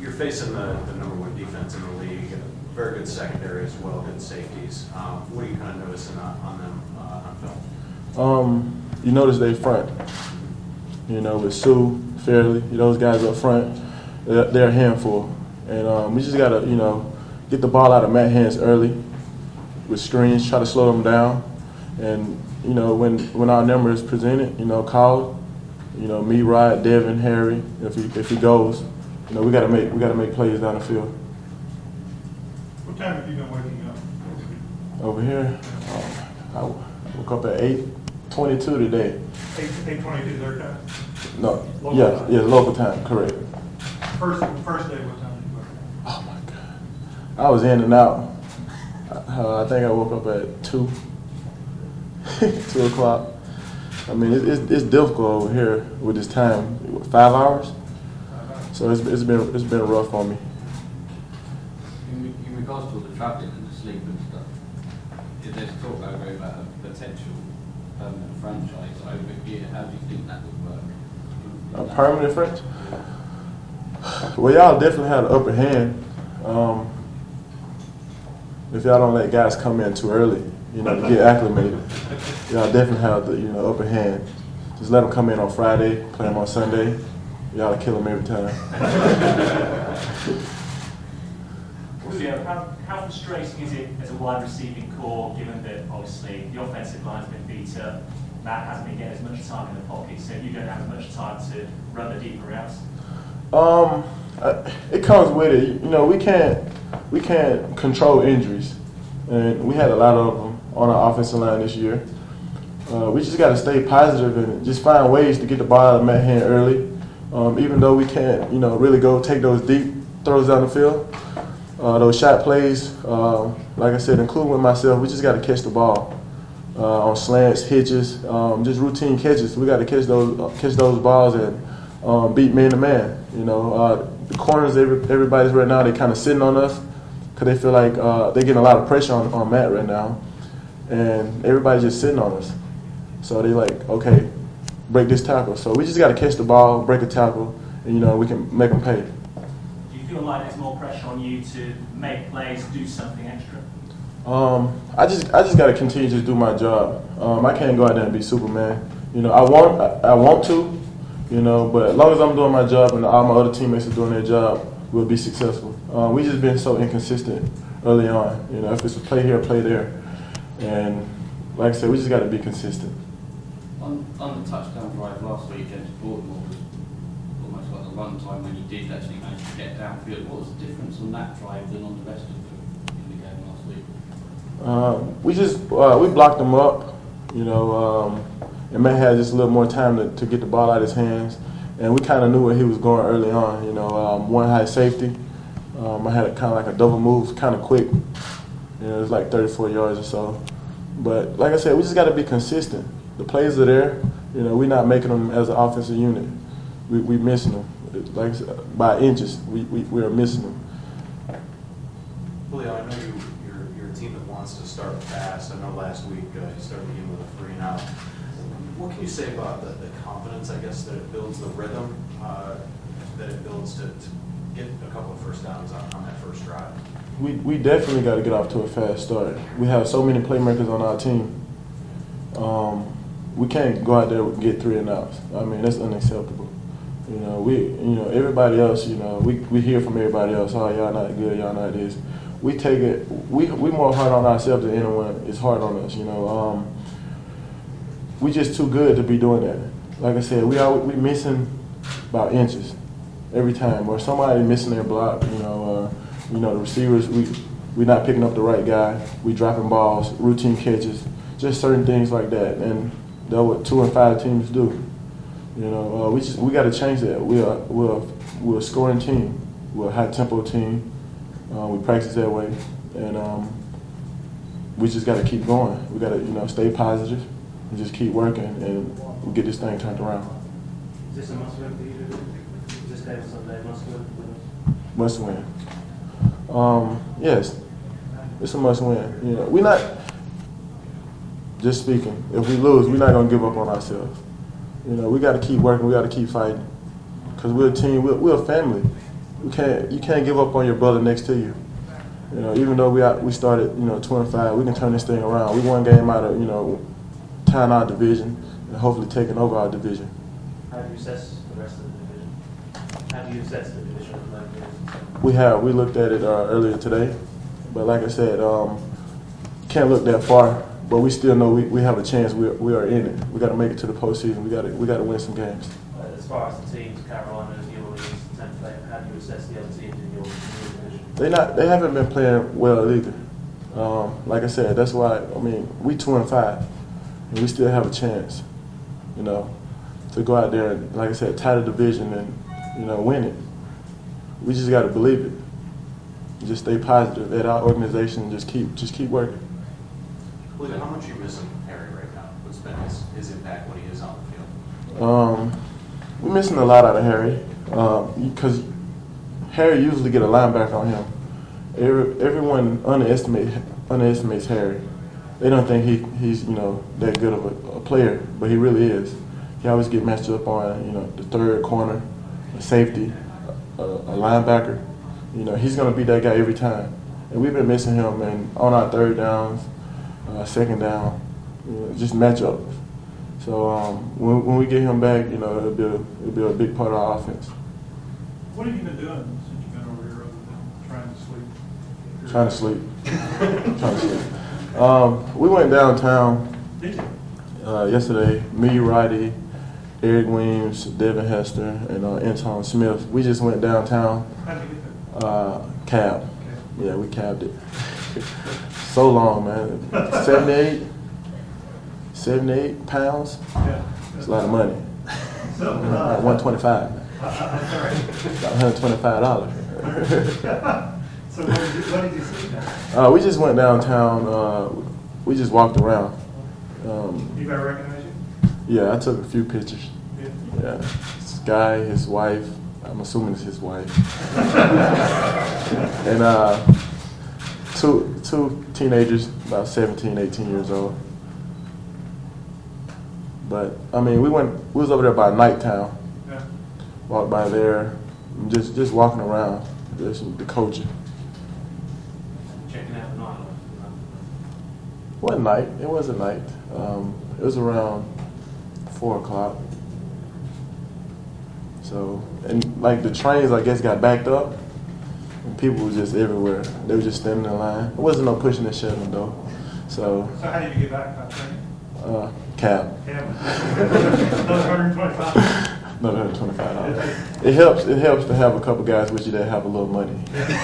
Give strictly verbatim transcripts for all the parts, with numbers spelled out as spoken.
you're facing the, the number one defense in the league, very good secondary as well, good safeties. Um, what are you kind of noticing on, on them uh, on film? Um, you notice they front. You know, with Sue, Fairley, those guys up front, they're, they're a handful. And um, we just got to, you know, get the ball out of Matt's hands early with screens, try to slow them down. And, you know, when, when our number is presented, you know, called, you know, me, Rod, Devin, Harry, if he, if he goes, you know, we got to make, we got to make plays down the field. What time have you been waking up? Over here, um, I woke up at eight twenty-two today. Eight, eight twenty-two their time? No, Local yeah, time. yeah, local time, correct. First, first day, what time did you wake up? Oh my God, I was in and out. Uh, I think I woke up at two, two o'clock. I mean, it, it's, it's difficult over here with this time. Five hours, so it's, it's been it's been rough on me. In, in regards to all the travelling and the sleep and stuff, is there talk over about a potential permanent franchise over here? How do you think that would work? A permanent French? Well, y'all definitely have the upper hand. Um, if y'all don't let guys come in too early, you know, to get acclimated, y'all definitely have the, you know, upper hand. Just let them come in on Friday, play them on Sunday. Y'all kill them every time. Julio, how, how frustrating is it as a wide receiving core, given that obviously the offensive line's been beat up, Matt hasn't been getting as much time in the pocket, so you don't have as much time to run the deeper routes? Um, I, it comes with it. You know, we can't we can't control injuries, and we had a lot of them on our offensive line this year. Uh, we just got to stay positive and just find ways to get the ball out of Matt's hand early. Um, even though we can't, you know, really go take those deep throws down the field, uh, those shot plays. Uh, like I said, including with myself, we just got to catch the ball uh, on slants, hitches, um, just routine catches. We got to catch those uh, catch those balls and um, beat man to man. You know, uh, the corners, every, everybody's right now, they kind of sitting on us because they feel like uh, they're getting a lot of pressure on, on Matt right now, and everybody's just sitting on us. So they like, okay, break this tackle. So we just got to catch the ball, break a tackle, and you know we can make them pay. Do you feel like there's more pressure on you to make plays, do something extra? Um, I just I just got to continue to do my job. Um, I can't go out there and be Superman. You know, I want I, I want to, you know, but as long as I'm doing my job and all my other teammates are doing their job, we'll be successful. Um, we just been so inconsistent early on. You know, if it's a play here, play there, and like I said, we just got to be consistent. On, on the touchdown drive last week against Baltimore was almost like the one time when you did actually manage to get downfield. What was the difference on that drive than on the rest of them in the game last week? Uh, we just uh, we blocked him up, you know, um, and Matt had just a little more time to, to get the ball out of his hands, and we kind of knew where he was going early on. You know, um, one high safety. Um, I had kind of like a double move, kind of quick. You know, it was like thirty-four yards or so. But like I said, we just got to be consistent. The plays are there. You know, we're not making them as an offensive unit. We we missing them, like I said, by inches. We we we are missing them. Julio, I know you, you're, you're a team that wants to start fast. I know last week uh, you started the game with a three and out. What can you say about the, the confidence, I guess, that it builds, the rhythm uh, that it builds to, to get a couple of first downs on, on that first drive? We we definitely got to get off to a fast start. We have so many playmakers on our team. Um, we can't go out there and get three and outs. I mean, that's unacceptable. You know, we you know everybody else. You know, we we hear from everybody else. Oh, y'all not good. Y'all not this. We take it. We we more hard on ourselves than anyone is hard on us. You know, um, we just too good to be doing that. Like I said, we are we missing about inches every time, or somebody missing their block. You know, uh, you know the receivers. We we not picking up the right guy. We dropping balls, routine catches, just certain things like that. And that's what two and five teams do. You know, uh, we just we got to change that. We are we're we're a scoring team. We're a high tempo team. Uh, we practice that way, and um, we just got to keep going. We got to you know stay positive and just keep working, and we get this thing turned around. Is this a must-win for you to do? Is this game Sunday must-win? Must win. Um, yes, it's a must win. You know, we're not just speaking. If we lose, we're not gonna give up on ourselves. You know, we got to keep working. We got to keep fighting, because we're a team. We're, we're a family. we can't you can't give up on your brother next to you. You know, even though we out, we started, you know, two and five, we can turn this thing around. We one game out of, you know, tying our division and hopefully taking over our division. How do you assess the rest of the division? How do you assess the division of the We have we looked at it uh, earlier today, but like I said, um, can't look that far. But we still know we, we have a chance. We we are in it. We got to make it to the postseason. We got to we got to win some games. Uh, as far as the teams, Carolina, New Orleans, Tampa Bay, how do you assess the other teams in your, in your division? They not they haven't been playing well either. Um, like I said, that's why I mean we two and five, and we still have a chance, you know, to go out there and, like I said, tie the division and, you know, win it. We just got to believe it. Just stay positive at our organization and just keep just keep working. William, how much are you missing Harry right now? What's been his, his impact when he is on the field? Um, we're missing a lot out of Harry because Harry usually get a linebacker on him. Every, everyone underestimate, underestimates Harry. They don't think he, he's, you know, that good of a, a player, but he really is. He always get matched up on, you know, the third corner, a safety, a, a linebacker. You know, he's going to be that guy every time. And we've been missing him and on our third downs, uh, second down, you know, just matchups. So um, when, when we get him back, you know, it'll be, a, it'll be a big part of our offense. What have you been doing since you've been over here other than trying to sleep? Trying to sleep. Trying to sleep. Um, we went downtown Did you? uh, yesterday. Me, Roddy, Eric Weems, Devin Hester, and uh, Anton Smith. We just went downtown. How'd you get there? Uh, cab. Yeah, we cabbed it. So long, man. seventy-eight, seventy-eight pounds. Yeah. It's a lot of money. So, Like uh, one twenty-five. I'm sorry. About one hundred twenty-five dollars. So what did you, what did you see now? Uh, we just went downtown. Uh, we just walked around. Um, Anybody recognize you? yeah, I took a few pictures. Yeah. Yeah, this guy, his wife. I'm assuming it's his wife. and uh, two two teenagers, about seventeen, eighteen years old. But I mean, we went. We was over there by Nightown. Yeah. Walked by there, just just walking around, just the culture. Checking out the night. It wasn't night. It wasn't night. Um, it was around four o'clock. So, and like the trains, I guess, got backed up. And people were just everywhere. They were just standing in line. There wasn't no pushing and shoving though. So, So how did you get back by train? uh, cab. Yeah. Another hundred and twenty-five. Another hundred twenty-five dollars. It helps. It helps to have a couple guys with you that have a little money.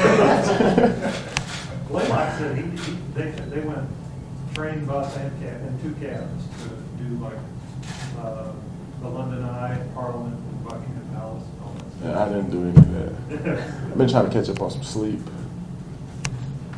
Blaylock said he, he, they, they went train, bus, and cab, and two cabs to do like, uh, the London Eye, Parliament, and Buckingham Palace, and all that Yeah, I didn't do any of that. stuff. I've been trying to catch up on some sleep.